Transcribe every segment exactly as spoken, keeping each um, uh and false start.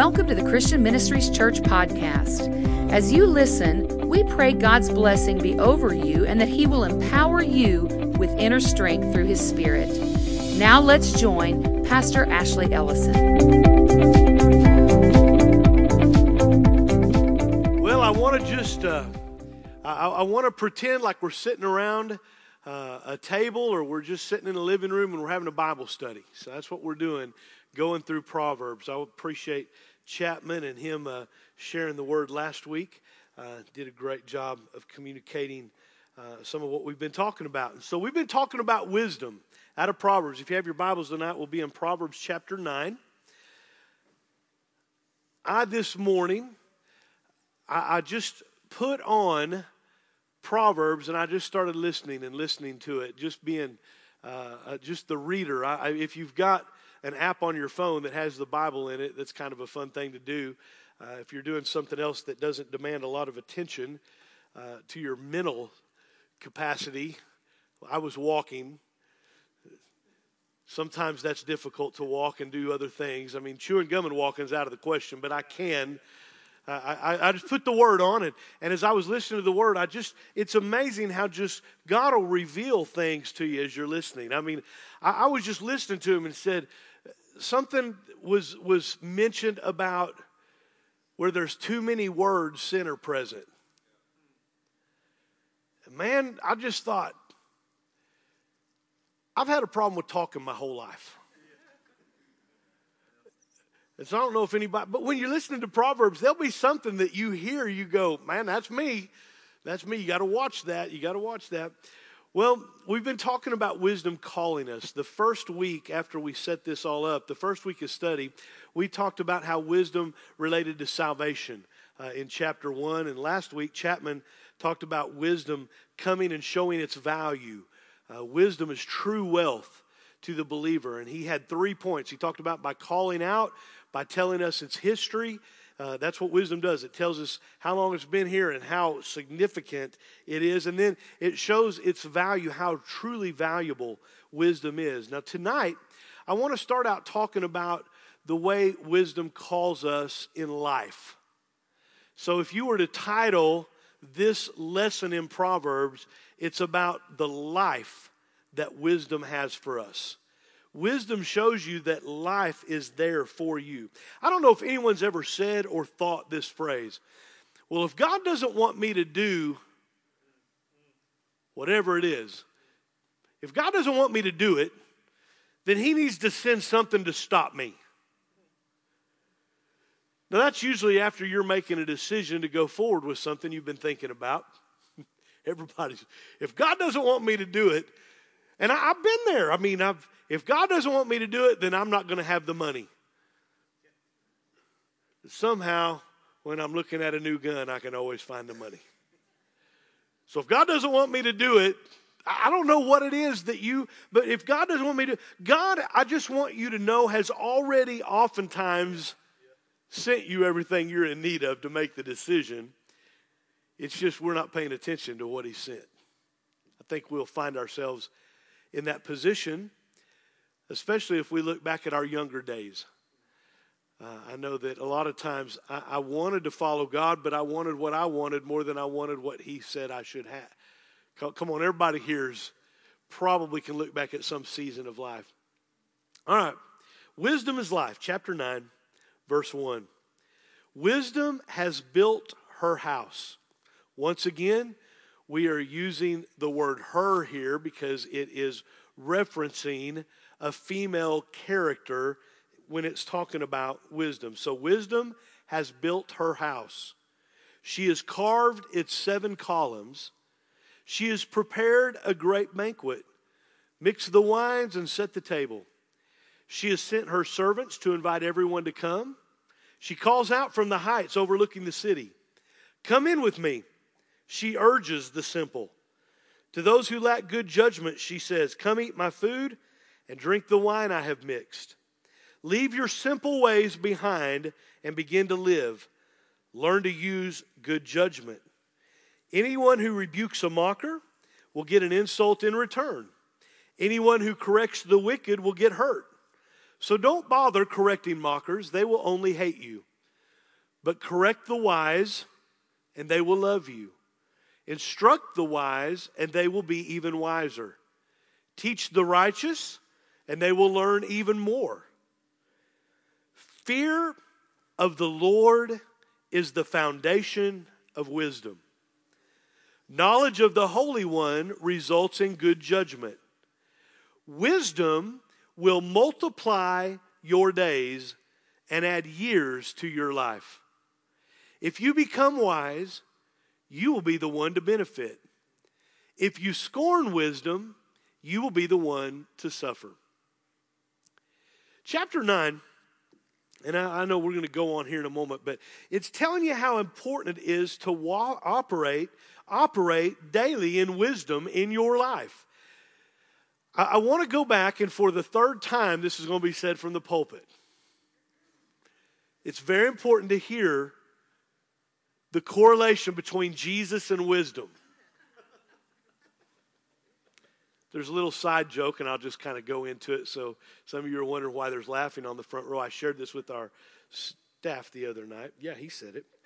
Welcome to the Christian Ministries Church podcast. As you listen, we pray God's blessing be over you and that He will empower you with inner strength through His Spirit. Now let's join Pastor Ashley Ellison. Well, I want to just, uh, I, I want to pretend like we're sitting around uh, a table or we're just sitting in the living room and we're having a Bible study. So that's what we're doing, going through Proverbs. I appreciate Chapman and him uh, sharing the word last week. Uh, did a great job of communicating uh, some of what we've been talking about. And so we've been talking about wisdom out of Proverbs. If you have your Bibles tonight, we'll be in Proverbs chapter nine. I, this morning, I, I just put on Proverbs and I just started listening and listening to it, just being uh, uh, just the reader. I, I, if you've got an app on your phone that has the Bible in it, that's kind of a fun thing to do. Uh, if you're doing something else that doesn't demand a lot of attention uh, to your mental capacity, I was walking. Sometimes that's difficult to walk and do other things. I mean, chewing gum and walking is out of the question, but I can. Uh, I, I just put the word on it. And as I was listening to the word, I just, it's amazing how just God will reveal things to you as you're listening. I mean, I, I was just listening to him and said, something was was mentioned about where there's too many words, sin are present. And man, I just thought, I've had a problem with talking my whole life. And so I don't know if anybody, but when you're listening to Proverbs, there'll be something that you hear, you go, man, that's me. That's me. You got to watch that. You got to watch that. Well, we've been talking about wisdom calling us. The first week after we set this all up, the first week of study, we talked about how wisdom related to salvation uh, in chapter one. And last week, Chapman talked about wisdom coming and showing its value. Uh, wisdom is true wealth to the believer. And he had three points. He talked about by calling out, by telling us its history. Uh, that's what wisdom does. It tells us how long it's been here and how significant it is. And then it shows its value, how truly valuable wisdom is. Now tonight, I want to start out talking about the way wisdom calls us in life. So if you were to title this lesson in Proverbs, it's about the life that wisdom has for us. Wisdom shows you that life is there for you. I don't know if anyone's ever said or thought this phrase. Well, if God doesn't want me to do whatever it is, if God doesn't want me to do it, then He needs to send something to stop me. Now, that's usually after you're making a decision to go forward with something you've been thinking about. Everybody's, if God doesn't want me to do it, and I, I've been there. I mean, I've if God doesn't want me to do it, then I'm not going to have the money. Somehow, when I'm looking at a new gun, I can always find the money. So if God doesn't want me to do it, I don't know what it is that you, but if God doesn't want me to, God, I just want you to know, has already oftentimes sent you everything you're in need of to make the decision. It's just we're not paying attention to what He sent. I think we'll find ourselves in that position, especially if we look back at our younger days. Uh, I know that a lot of times I, I wanted to follow God, but I wanted what I wanted more than I wanted what He said I should have. Come on, everybody here's probably can look back at some season of life. All right, wisdom is life, chapter nine, verse one. Wisdom has built her house. Once again, we are using the word her here because it is referencing a female character when it's talking about wisdom. So wisdom has built her house. She has carved its seven columns. She has prepared a great banquet, mixed the wines and set the table. She has sent her servants to invite everyone to come. She calls out from the heights overlooking the city, "Come in with me." She urges the simple. To those who lack good judgment, she says, "Come eat my food and drink the wine I have mixed. Leave your simple ways behind and begin to live. Learn to use good judgment. Anyone who rebukes a mocker will get an insult in return. Anyone who corrects the wicked will get hurt. So don't bother correcting mockers. They will only hate you. But correct the wise, and they will love you. Instruct the wise, and they will be even wiser. Teach the righteous, and they will learn even more. Fear of the Lord is the foundation of wisdom. Knowledge of the Holy One results in good judgment. Wisdom will multiply your days and add years to your life. If you become wise, you will be the one to benefit. If you scorn wisdom, you will be the one to suffer. Chapter nine, and I, I know we're going to go on here in a moment, but it's telling you how important it is to wa- operate, operate daily in wisdom in your life. I, I want to go back, and for the third time, this is going to be said from the pulpit. It's very important to hear the correlation between Jesus and wisdom. There's a little side joke, and I'll just kind of go into it. So some of you are wondering why there's laughing on the front row. I shared this with our staff the other night. Yeah, he said it.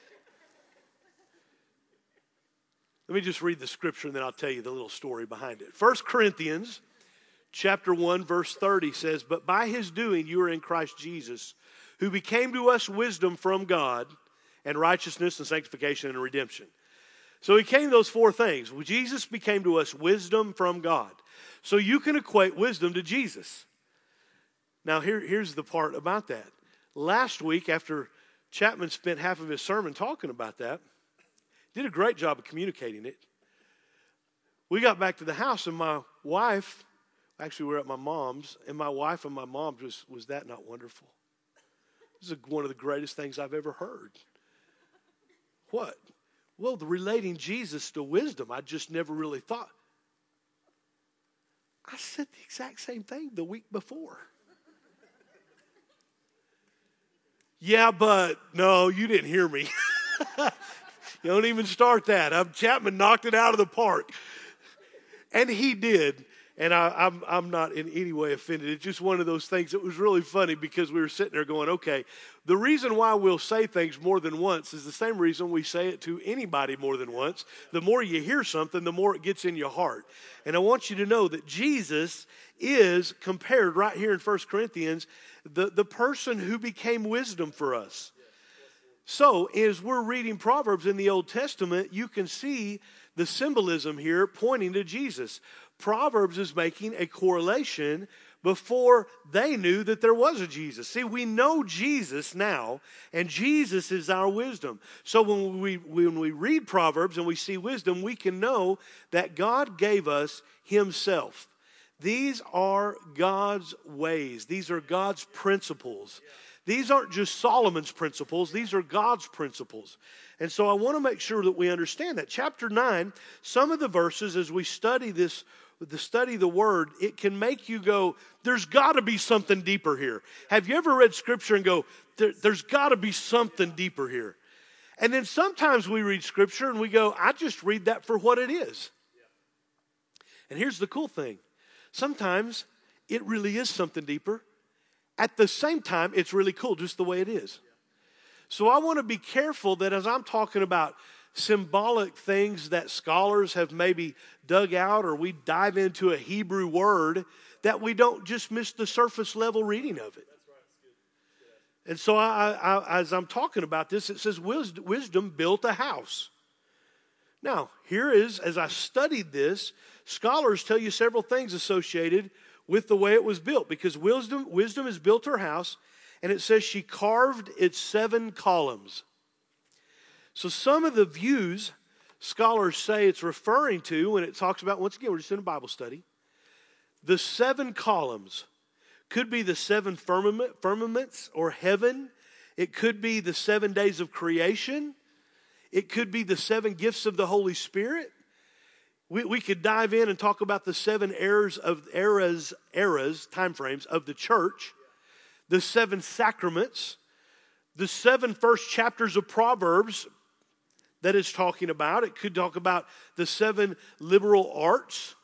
Let me just read the scripture, and then I'll tell you the little story behind it. First Corinthians chapter one, verse thirty says, "But by his doing you are in Christ Jesus, who became to us wisdom from God, and righteousness and sanctification and redemption." So he came those four things. Well, Jesus became to us wisdom from God. So you can equate wisdom to Jesus. Now here, here's the part about that. Last week, after Chapman spent half of his sermon talking about that, did a great job of communicating it. We got back to the house, and my wife, actually we were at my mom's, and my wife and my mom just, was that not wonderful? This is one of the greatest things I've ever heard. What? Well, the relating Jesus to wisdom, I just never really thought. I said the exact same thing the week before. Yeah, but no, you didn't hear me. You don't even start that. I'm, Chapman knocked it out of the park. And he did. And I, I'm, I'm not in any way offended. It's just one of those things that was really funny because we were sitting there going, okay, the reason why we'll say things more than once is the same reason we say it to anybody more than once. The more you hear something, the more it gets in your heart. And I want you to know that Jesus is compared right here in First Corinthians, the, the person who became wisdom for us. So as we're reading Proverbs in the Old Testament, you can see the symbolism here pointing to Jesus. Proverbs is making a correlation before they knew that there was a Jesus. See, we know Jesus now, and Jesus is our wisdom. So when we when we read Proverbs and we see wisdom, we can know that God gave us himself. These are God's ways. These are God's principles. These aren't just Solomon's principles. These are God's principles. And so I want to make sure that we understand that. Chapter nine, some of the verses as we study this, the study the Word, it can make you go, there's got to be something deeper here. Have you ever read Scripture and go, there, there's got to be something deeper here? And then sometimes we read Scripture and we go, I just read that for what it is. And here's the cool thing. Sometimes it really is something deeper. At the same time, it's really cool just the way it is. So I want to be careful that as I'm talking about symbolic things that scholars have maybe dug out, or we dive into a Hebrew word, that we don't just miss the surface level reading of it. And so I, I, as I'm talking about this, it says wisdom built a house. Now, here is, as I studied this, scholars tell you several things associated with the way it was built, because wisdom, wisdom has built her house, and it says she carved its seven columns. So some of the views scholars say it's referring to when it talks about, once again, we're just in a Bible study, the seven columns could be the seven firmament, firmaments or heaven. It could be the seven days of creation. It could be the seven gifts of the Holy Spirit. We, we could dive in and talk about the seven eras of eras, eras, time frames of the church, the seven sacraments, the seven first chapters of Proverbs that it's talking about. It could talk about the seven liberal arts,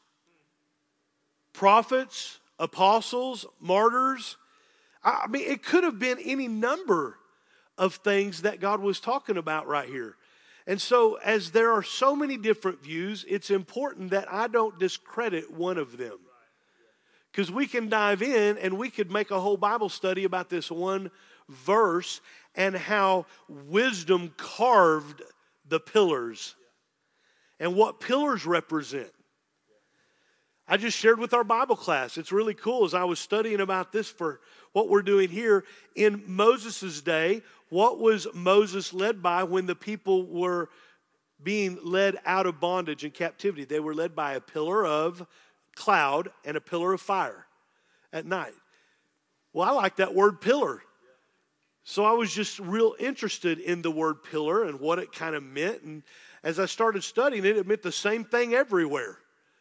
prophets, apostles, martyrs. I mean, it could have been any number of things that God was talking about right here. And so as there are so many different views, it's important that I don't discredit one of them. Because we can dive in and we could make a whole Bible study about this one verse and how wisdom carved the pillars and what pillars represent. I just shared with our Bible class. It's really cool as I was studying about this for what we're doing here. In Moses' day, what was Moses led by when the people were being led out of bondage and captivity? They were led by a pillar of cloud and a pillar of fire at night. Well, I like that word pillar. So I was just real interested in the word pillar and what it kind of meant. And as I started studying it, it meant the same thing everywhere.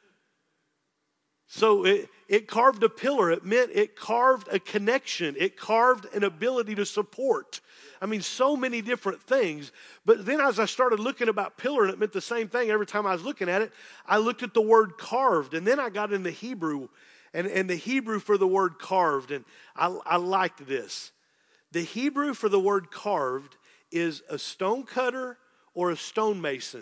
So it, it carved a pillar. It meant it carved a connection. It carved an ability to support. I mean, so many different things. But then as I started looking about pillar, and it meant the same thing every time I was looking at it, I looked at the word carved. And then I got into Hebrew, and, and the Hebrew for the word carved. And I, I liked this. The Hebrew for the word carved is a stone cutter or a stonemason.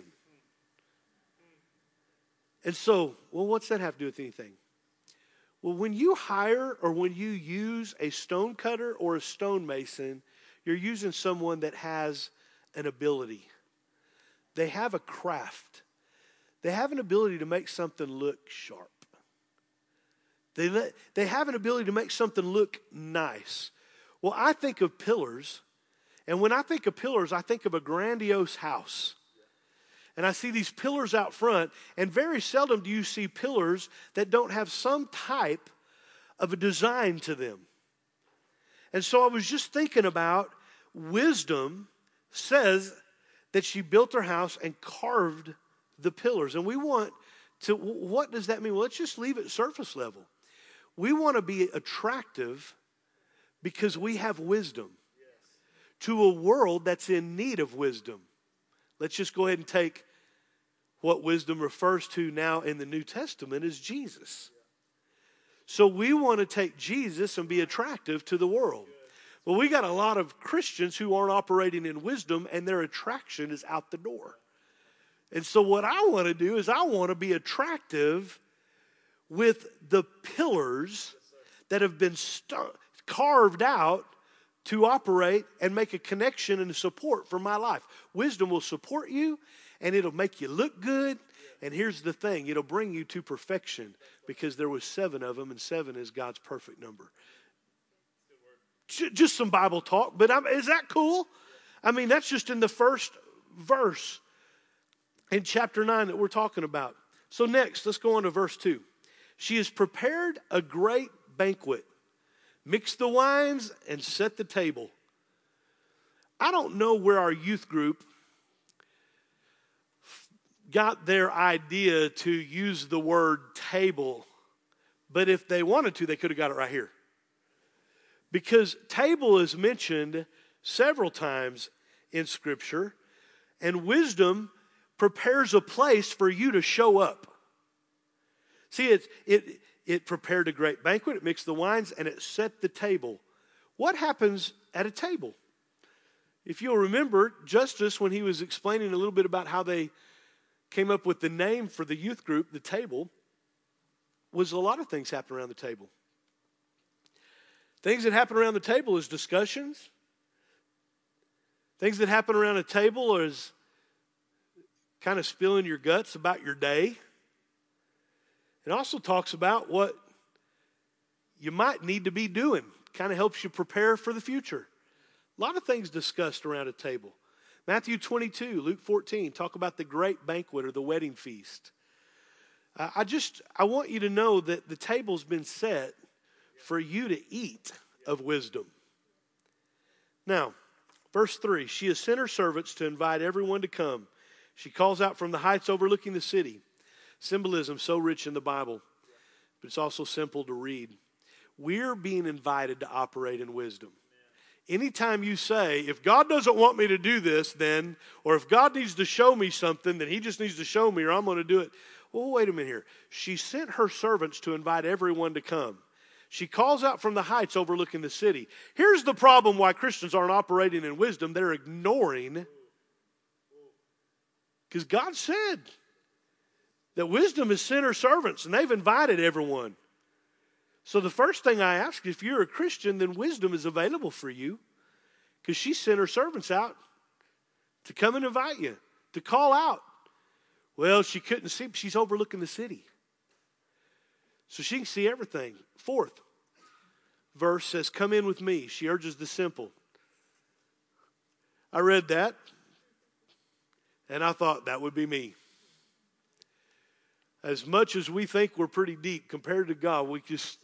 And so, well, what's that have to do with anything? Well, when you hire or when you use a stone cutter or a stonemason, you're using someone that has an ability. They have a craft. They have an ability to make something look sharp. They, let, they have an ability to make something look nice. Well, I think of pillars, and when I think of pillars, I think of a grandiose house. And I see these pillars out front, and very seldom do you see pillars that don't have some type of a design to them. And so I was just thinking about wisdom says that she built her house and carved the pillars. And we want to, what does that mean? Well, let's just leave it surface level. We want to be attractive because we have wisdom to a world that's in need of wisdom. Let's just go ahead and take what wisdom refers to now in the New Testament as Jesus. So we want to take Jesus and be attractive to the world. Well, we got a lot of Christians who aren't operating in wisdom, and their attraction is out the door. And so what I want to do is I want to be attractive with the pillars that have been st- carved out to operate and make a connection and a support for my life. Wisdom will support you, and it'll make you look good. And here's the thing, it'll bring you to perfection because there was seven of them, and seven is God's perfect number. Just some Bible talk, but I'm, is that cool? I mean, that's just in the first verse in chapter nine that we're talking about. So next, let's go on to verse two. She has prepared a great banquet. Mix the wines and set the table. I don't know where our youth group got their idea to use the word table, but if they wanted to, they could have got it right here. Because table is mentioned several times in Scripture, and wisdom prepares a place for you to show up. See, it, it, it prepared a great banquet, it mixed the wines, and it set the table. What happens at a table? If you'll remember, Justice, when he was explaining a little bit about how they came up with the name for the youth group, the table, was a lot of things happen around the table. Things that happen around the table is discussions. Things that happen around a table is kind of spilling your guts about your day. It also talks about what you might need to be doing. Kind of helps you prepare for the future. A lot of things discussed around a table. Matthew twenty-two, Luke fourteen, talk about the great banquet or the wedding feast. Uh, I just, I want you to know that the table's been set for you to eat of wisdom. Now, verse three, she has sent her servants to invite everyone to come. She calls out from the heights overlooking the city. Symbolism so rich in the Bible, but it's also simple to read. We're being invited to operate in wisdom. Anytime you say, if God doesn't want me to do this, then, or if God needs to show me something, then he just needs to show me or I'm going to do it. Well, wait a minute here. She sent her servants to invite everyone to come. She calls out from the heights overlooking the city. Here's the problem why Christians aren't operating in wisdom. They're ignoring, because God said that wisdom has sent her servants, and they've invited everyone. So the first thing I ask, if you're a Christian, then wisdom is available for you, because she sent her servants out to come and invite you, to call out. Well, she couldn't see, she's overlooking the city. So she can see everything. Fourth verse says, come in with me. She urges the simple. I read that, and I thought that would be me. As much as we think we're pretty deep compared to God, we just,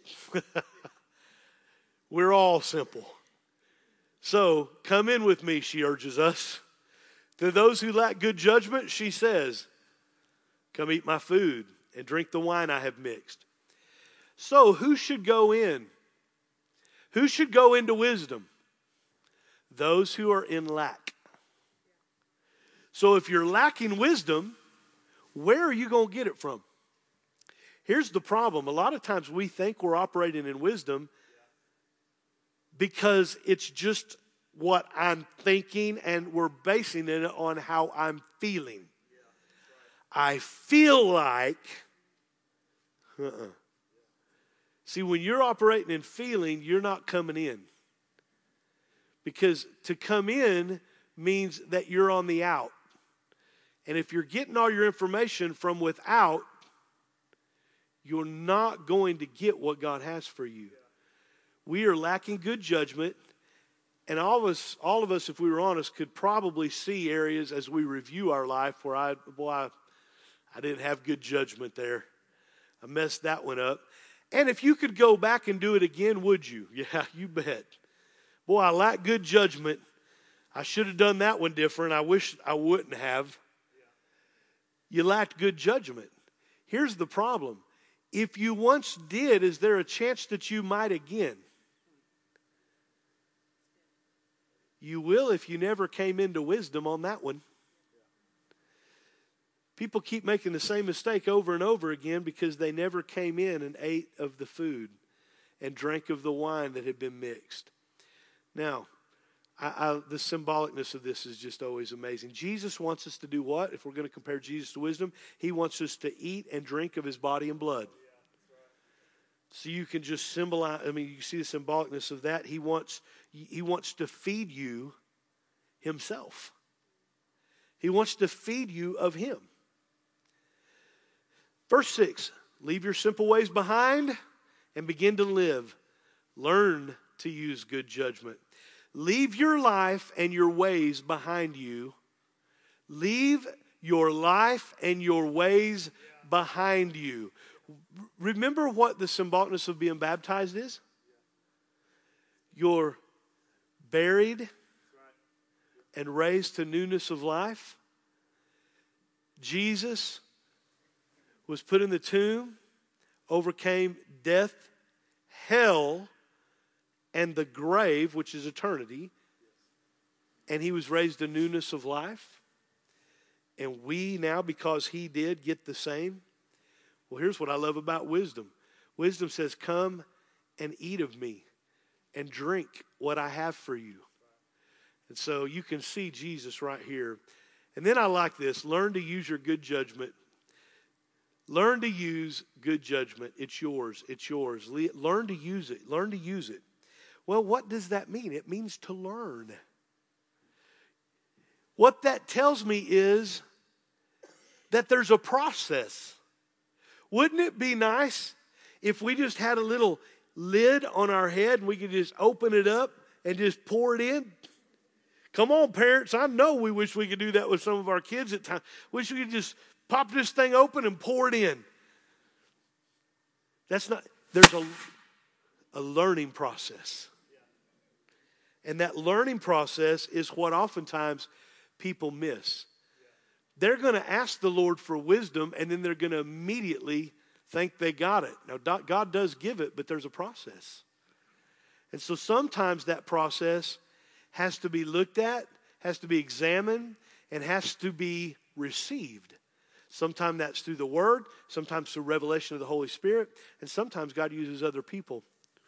we're all simple. So, come in with me, she urges us. To those who lack good judgment, she says, come eat my food and drink the wine I have mixed. So, who should go in? Who should go into wisdom? Those who are in lack. So, if you're lacking wisdom, where are you going to get it from? Here's the problem. A lot of times we think we're operating in wisdom because it's just what I'm thinking, and we're basing it on how I'm feeling. I feel like, uh-uh. See, when you're operating in feeling, you're not coming in. Because to come in means that you're on the out. And if you're getting all your information from without, you're not going to get what God has for you. We are lacking good judgment. And all of us, all of us, if we were honest, could probably see areas as we review our life where I, boy, I, I didn't have good judgment there. I messed that one up. And if you could go back and do it again, would you? Yeah, you bet. Boy, I lack good judgment. I should have done that one different. I wish I wouldn't have. You lacked good judgment. Here's the problem. If you once did, is there a chance that you might again? You will if you never came into wisdom on that one. People keep making the same mistake over and over again because they never came in and ate of the food and drank of the wine that had been mixed. Now, I, I, the symbolicness of this is just always amazing. Jesus wants us to do what? If we're going to compare Jesus to wisdom, he wants us to eat and drink of his body and blood. So you can just symbolize, I mean, you see the symbolicness of that. He wants, he wants to feed you himself. He wants to feed you of him. Verse six, leave your simple ways behind and begin to live. Learn to use good judgment. Leave your life and your ways behind you. Leave your life and your ways behind you. Remember what the symbolicness of being baptized is? You're buried and raised to newness of life. Jesus was put in the tomb, overcame death, hell, and the grave, which is eternity. And he was raised to newness of life. And we now, because he did, get the same. Well, here's what I love about wisdom. Wisdom says, come and eat of me and drink what I have for you. And so you can see Jesus right here. And then I like this. Learn to use your good judgment. Learn to use good judgment. It's yours. It's yours. Learn to use it. Learn to use it. Well, what does that mean? It means to learn. What that tells me is that there's a process. Wouldn't it be nice if we just had a little lid on our head and we could just open it up and just pour it in? Come on, parents. I know we wish we could do that with some of our kids at times. Wish we could just pop this thing open and pour it in. That's not, there's a, a learning process. And that learning process is what oftentimes people miss. They're going to ask the Lord for wisdom, and then they're going to immediately think they got it. Now, God does give it, but there's a process. And so sometimes that process has to be looked at, has to be examined, and has to be received. Sometimes that's through the Word, sometimes through revelation of the Holy Spirit, and sometimes God uses other people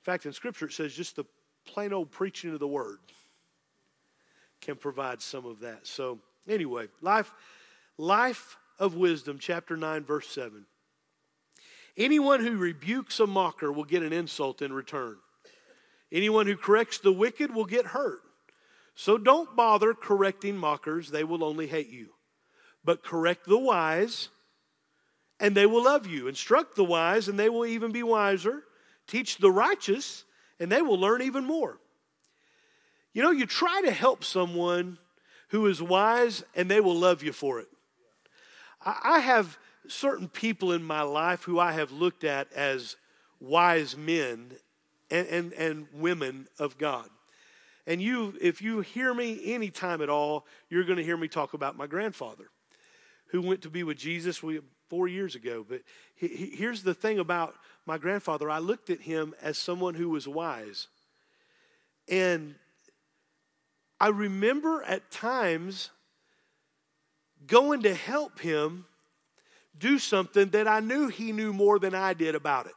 fact, in Scripture it says just the plain old preaching of the Word can provide some of that. So anyway, life, life of wisdom, chapter nine, verse seven. Anyone who rebukes a mocker will get an insult in return. Anyone who corrects the wicked will get hurt. So don't bother correcting mockers. They will only hate you. But correct the wise, and they will love you. Instruct the wise, and they will even be wiser. Teach the righteous, and they will learn even more. You know, you try to help someone who is wise, and they will love you for it. I have certain people in my life who I have looked at as wise men and, and, and women of God. And you, if you hear me any time at all, you're going to hear me talk about my grandfather, who went to be with Jesus four years ago. But he, he, here's the thing about my grandfather. I looked at him as someone who was wise. And I remember at times going to help him do something that I knew he knew more than I did about it.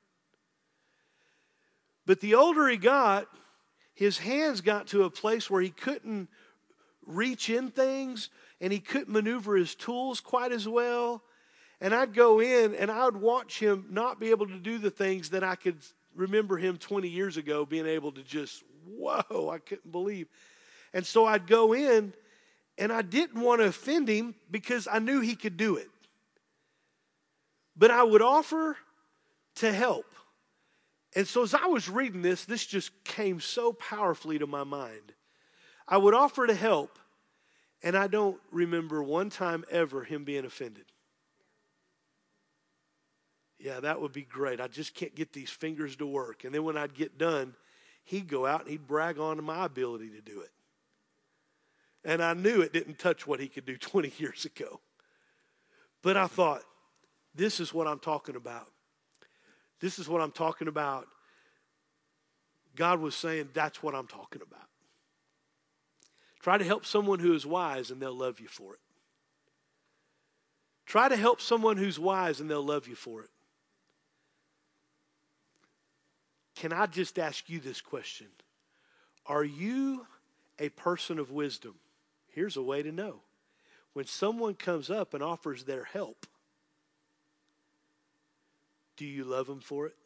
But the older he got, his hands got to a place where he couldn't reach in things and he couldn't maneuver his tools quite as well. And I'd go in and I would watch him not be able to do the things that I could remember him twenty years ago being able to just, whoa, I couldn't believe. And so I'd go in and I didn't want to offend him because I knew he could do it. But I would offer to help. And so as I was reading this, this just came so powerfully to my mind. I would offer to help, and I don't remember one time ever him being offended. Yeah, that would be great. I just can't get these fingers to work. And then when I'd get done, he'd go out and he'd brag on my ability to do it. And I knew it didn't touch what he could do twenty years ago. But I thought, this is what I'm talking about. This is what I'm talking about. God was saying, that's what I'm talking about. Try to help someone who is wise and they'll love you for it. Try to help someone who's wise and they'll love you for it. Can I just ask you this question? Are you a person of wisdom? Here's a way to know. When someone comes up and offers their help, do you love them for it?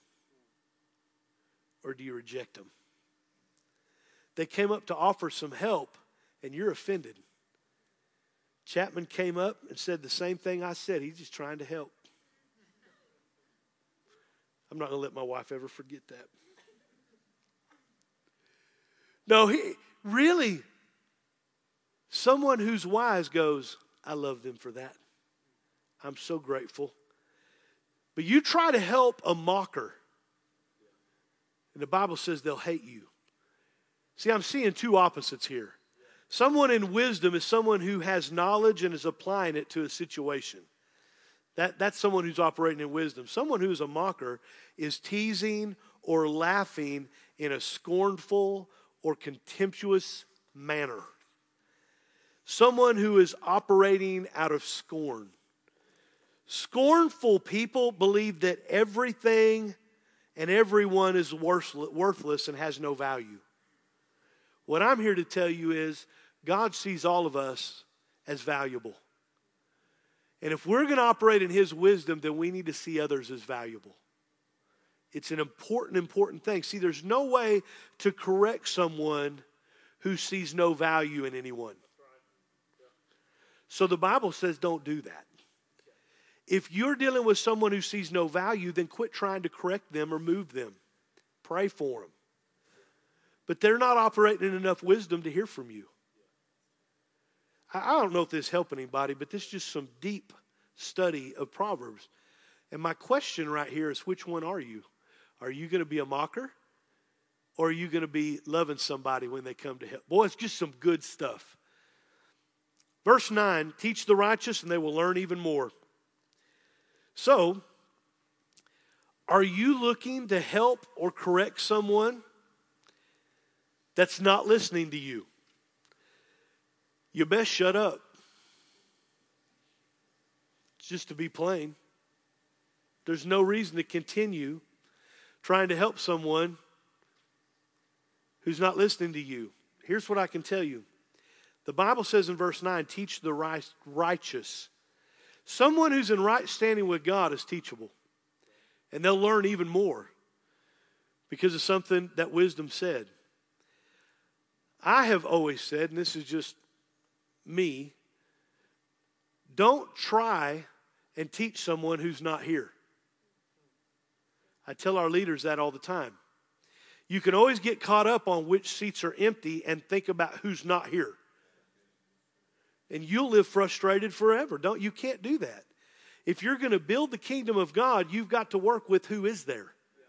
Or do you reject them? They came up to offer some help and you're offended. Chapman came up and said the same thing I said. He's just trying to help. I'm not going to let my wife ever forget that. No, he really, someone who's wise goes, I love them for that. I'm so grateful. But you try to help a mocker, and the Bible says they'll hate you. See, I'm seeing two opposites here. Someone in wisdom is someone who has knowledge and is applying it to a situation. That, that's someone who's operating in wisdom. Someone who is a mocker is teasing or laughing in a scornful or contemptuous manner. Someone who is operating out of scorn. Scornful people believe that everything and everyone is worthless and has no value. What I'm here to tell you is God sees all of us as valuable. And if we're going to operate in His wisdom, then we need to see others as valuable. It's an important, important thing. See, there's no way to correct someone who sees no value in anyone. So the Bible says don't do that. If you're dealing with someone who sees no value, then quit trying to correct them or move them. Pray for them. But they're not operating in enough wisdom to hear from you. I don't know if this helps anybody, but this is just some deep study of Proverbs. And my question right here is, which one are you? Are you going to be a mocker? Or are you going to be loving somebody when they come to help? Boy, it's just some good stuff. Verse nine, teach the righteous and they will learn even more. So, are you looking to help or correct someone that's not listening to you? You best shut up. Just to be plain. There's no reason to continue trying to help someone who's not listening to you. Here's what I can tell you. The Bible says in verse nine, teach the righteous. Someone who's in right standing with God is teachable. And they'll learn even more because of something that wisdom said. I have always said, and this is just me, don't try and teach someone who's not here. I tell our leaders that all the time. You can always get caught up on which seats are empty and think about who's not here. And you'll live frustrated forever. Don't you can't do that. If you're going to build the kingdom of God, you've got to work with who is there.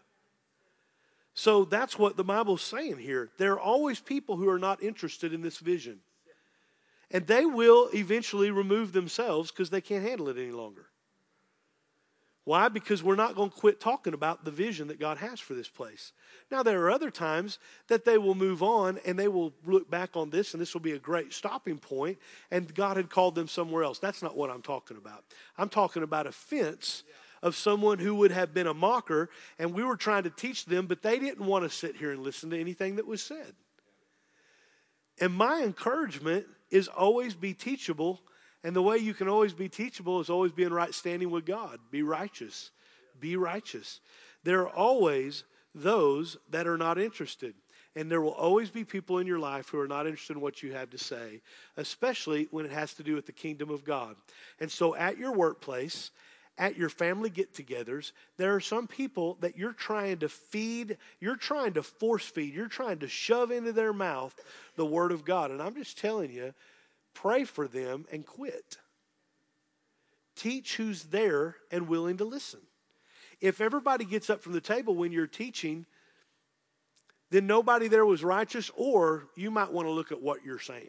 So that's what the Bible's saying here. There are always people who are not interested in this vision. And they will eventually remove themselves because they can't handle it any longer. Why? Because we're not going to quit talking about the vision that God has for this place. Now, there are other times that they will move on and they will look back on this and this will be a great stopping point and God had called them somewhere else. That's not what I'm talking about. I'm talking about offense of someone who would have been a mocker and we were trying to teach them, but they didn't want to sit here and listen to anything that was said. And my encouragement is always be teachable. And the way you can always be teachable is always be in right standing with God. Be righteous. Be righteous. There are always those that are not interested. And there will always be people in your life who are not interested in what you have to say, especially when it has to do with the kingdom of God. And so at your workplace, at your family get-togethers, there are some people that you're trying to feed, you're trying to force feed, you're trying to shove into their mouth the word of God. And I'm just telling you, pray for them and quit. Teach who's there and willing to listen. If everybody gets up from the table when you're teaching, then nobody there was righteous, or you might want to look at what you're saying.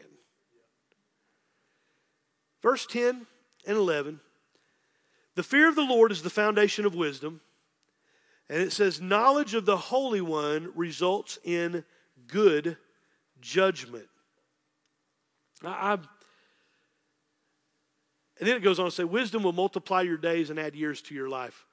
Verse ten and eleven. The fear of the Lord is the foundation of wisdom. And it says, knowledge of the Holy One results in good judgment. I, I, and then it goes on to say, wisdom will multiply your days and add years to your life.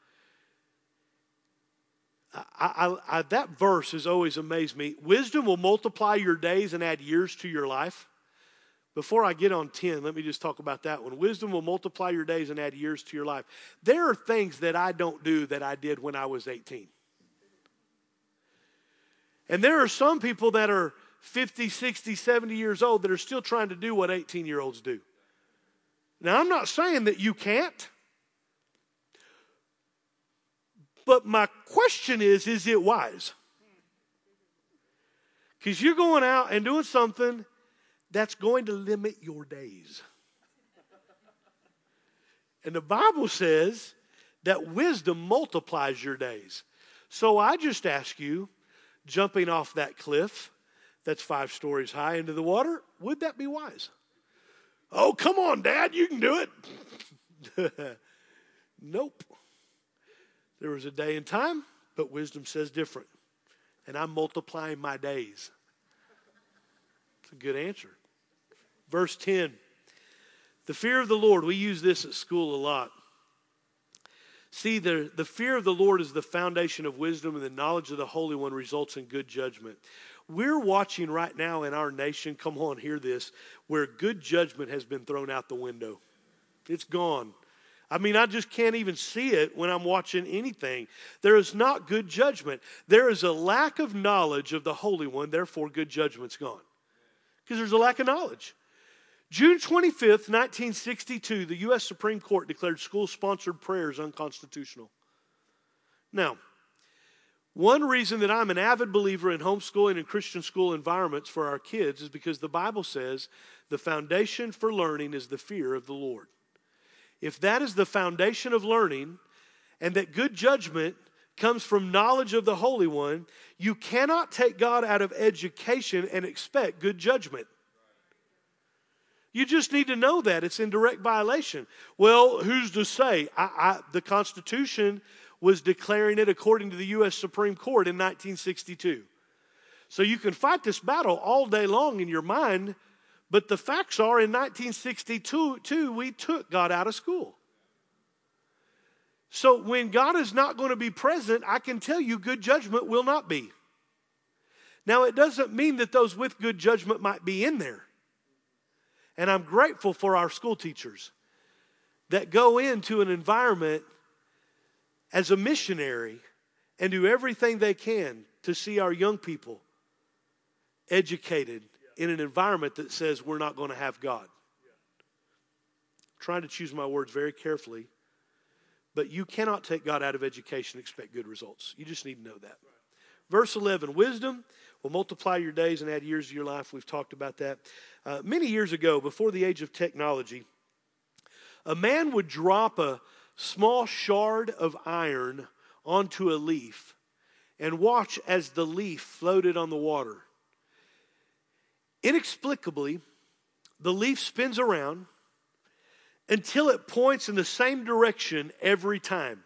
I, I, I, that verse has always amazed me. Wisdom will multiply your days and add years to your life. Before I get on ten, let me just talk about that one. Wisdom will multiply your days and add years to your life. There are things that I don't do that I did when I was eighteen. And there are some people that are fifty, sixty, seventy years old that are still trying to do what eighteen-year-olds do. Now, I'm not saying that you can't. But my question is, is it wise? Because you're going out and doing something that's going to limit your days. And the Bible says that wisdom multiplies your days. So I just ask you, jumping off that cliff that's five stories high into the water, would that be wise? Oh, come on, Dad, you can do it. Nope. There was a day and time, but wisdom says different. And I'm multiplying my days. It's a good answer. Verse ten, the fear of the Lord, we use this at school a lot. See, the, the fear of the Lord is the foundation of wisdom, and the knowledge of the Holy One results in good judgment. We're watching right now in our nation, come on, hear this, where good judgment has been thrown out the window. It's gone. I mean, I just can't even see it when I'm watching anything. There is not good judgment. There is a lack of knowledge of the Holy One, therefore good judgment's gone. Because there's a lack of knowledge. June twenty-fifth, nineteen sixty-two, the U S Supreme Court declared school-sponsored prayers unconstitutional. Now, one reason that I'm an avid believer in homeschooling and Christian school environments for our kids is because the Bible says the foundation for learning is the fear of the Lord. If that is the foundation of learning, and that good judgment comes from knowledge of the Holy One, you cannot take God out of education and expect good judgment. You just need to know that. It's in direct violation. Well, who's to say? I, I, the Constitution was declaring it according to the U S Supreme Court in nineteen sixty-two. So you can fight this battle all day long in your mind, but the facts are in nineteen sixty-two, we took God out of school. So when God is not going to be present, I can tell you good judgment will not be. Now, it doesn't mean that those with good judgment might be in there. And I'm grateful for our school teachers that go into an environment as a missionary and do everything they can to see our young people educated in an environment that says we're not going to have God. I'm trying to choose my words very carefully, but you cannot take God out of education and expect good results. You just need to know that. Verse eleven, wisdom will multiply your days and add years to your life. We've talked about that. Uh, many years ago, before the age of technology, a man would drop a small shard of iron onto a leaf and watch as the leaf floated on the water. Inexplicably, the leaf spins around until it points in the same direction every time.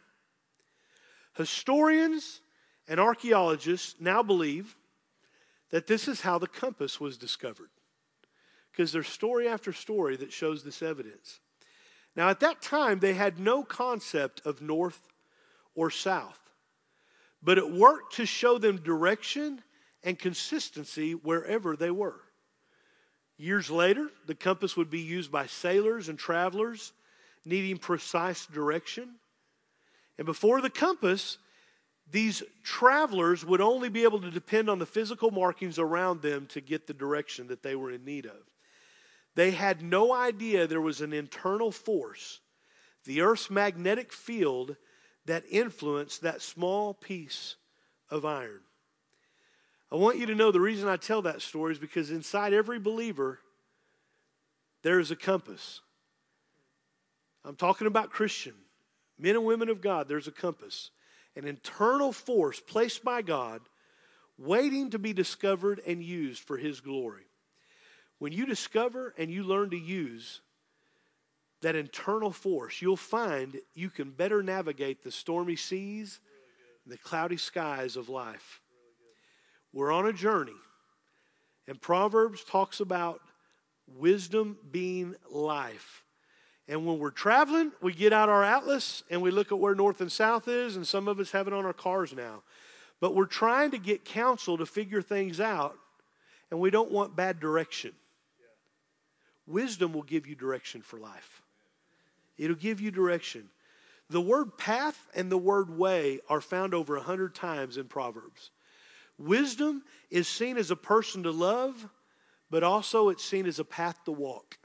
Historians and archaeologists now believe that this is how the compass was discovered, because there's story after story that shows this evidence. Now, at that time, they had no concept of north or south, but it worked to show them direction and consistency wherever they were. Years later, the compass would be used by sailors and travelers needing precise direction. And before the compass, these travelers would only be able to depend on the physical markings around them to get the direction that they were in need of. They had no idea there was an internal force, the Earth's magnetic field, that influenced that small piece of iron. I want you to know the reason I tell that story is because inside every believer, there is a compass. I'm talking about Christian men and women of God. There's a compass, an internal force placed by God, waiting to be discovered and used for His glory. When you discover and you learn to use that internal force, you'll find you can better navigate the stormy seas and the cloudy skies of life. We're on a journey, and Proverbs talks about wisdom being life. And when we're traveling, we get out our atlas and we look at where north and south is, and some of us have it on our cars now. But we're trying to get counsel to figure things out, and we don't want bad direction. Wisdom will give you direction for life. It'll give you direction. The word path and the word way are found over a hundred times in Proverbs. Wisdom is seen as a person to love, but also it's seen as a path to walk.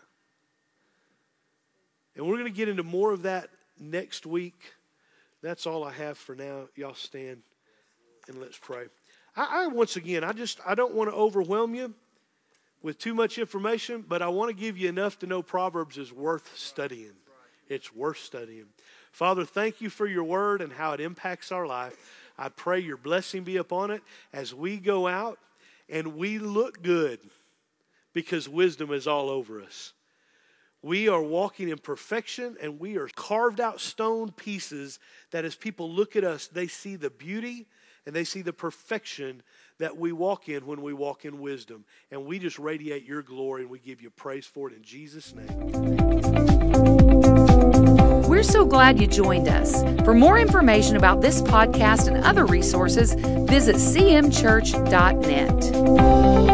And we're going to get into more of that next week. That's all I have for now. Y'all stand and let's pray. I, I once again, I just, I don't want to overwhelm you with too much information, but I want to give you enough to know Proverbs is worth studying. It's worth studying. Father, thank you for your word and how it impacts our life. I pray your blessing be upon it as we go out and we look good, because wisdom is all over us. We are walking in perfection, and we are carved out stone pieces that as people look at us, they see the beauty and they see the perfection that we walk in when we walk in wisdom. And we just radiate your glory, and we give you praise for it in Jesus' name. We're so glad you joined us. For more information about this podcast and other resources, visit c m church dot net.